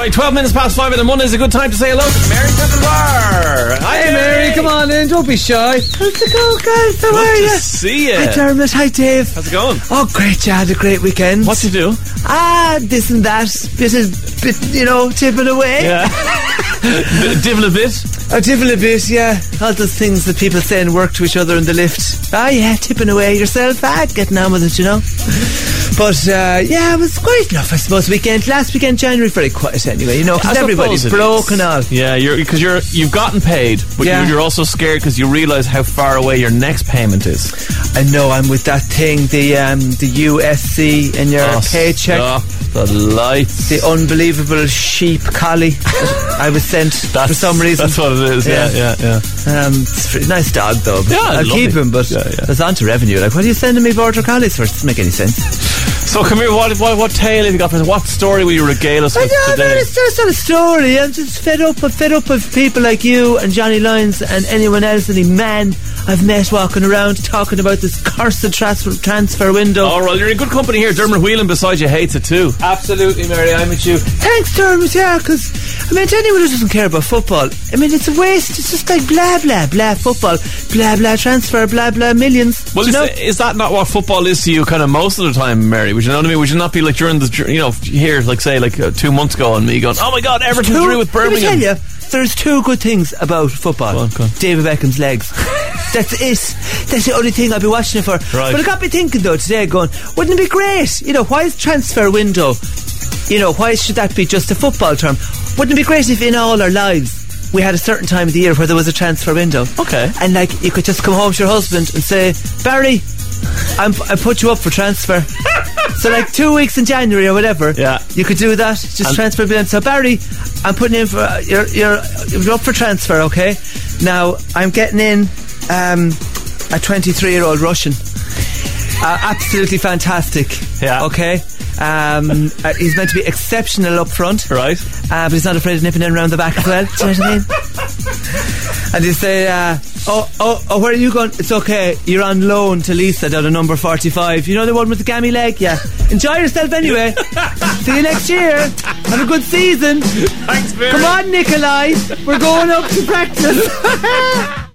Right, 12 minutes past 5 in the morning is a good time to say hello to Mary Pepper. Hi, Mary, come on in, don't be shy. How's it going, guys? How are Good you? to see you. Hi, Dermot. Hi, Dave. How's it going? Oh, great, yeah, had a great weekend. What you do? This and that. Bit, tipping away. Yeah. Divil a bit. A divil a bit, yeah. All those things that people say and work to each other in the lift. Tipping away yourself. Getting on with it, But, it was quite enough, I suppose, weekend. Last weekend, January, very quiet anyway, because everybody's broke and all. Yeah, because you've gotten paid, but you're also scared because you realise how far away your next payment is. I know, I'm with that thing, the USC in your paycheck. Stop the lights. The unbelievable sheep collie I was sent for some reason. That's what it is, yeah. It's a pretty nice dog, though. Yeah, I'll keep him, but it's on to revenue. Like, what are you sending me border collies for? It doesn't make any sense. So come here, what tale have you got for us? What story will you regale us with today? It's not a story. I'm just fed up of people like you and Johnny Lyons and anyone else, any man I've met walking around talking about this cursed transfer window. Oh, well, you're in good company here. Dermot Whelan beside you hates it too. Absolutely, Mary, I'm with you. Thanks, Dermot, because, to anyone who doesn't care about football, it's a waste. It's just like blah, blah, blah, football, blah, blah, transfer, blah, blah, millions. Well, is that not what football is to you kind of most of the time, Mary? Would you know what I mean? Would you not be like during the, here, like say, 2 months ago and me going, oh my God, Everton drew with Birmingham. Let me tell you, there's two good things about football. Go on. David Beckham's legs. That's it. That's the only thing I'll be watching it for. Right. But it got me thinking though today, going, wouldn't it be great? Why is transfer window? Why should that be just a football term? Wouldn't it be great if in all our lives we had a certain time of the year where there was a transfer window? Okay. And you could just come home to your husband and say, Barry, I put you up for transfer. So 2 weeks in January or whatever, you could do that. Just transfer bill. So Barry, I'm putting in for you're up for transfer, okay? Now I'm getting in a 23-year-old Russian. Absolutely fantastic. Yeah. Okay. He's meant to be exceptional up front, right? But he's not afraid of nipping in around the back as well. Do you know what I mean? And you say, where are you going? It's okay, you're on loan to Lisa down at number 45. You know the one with the gammy leg? Yeah. Enjoy yourself anyway. See you next year. Have a good season. Thanks, Mary. Come on, Nikolai. We're going up to practice.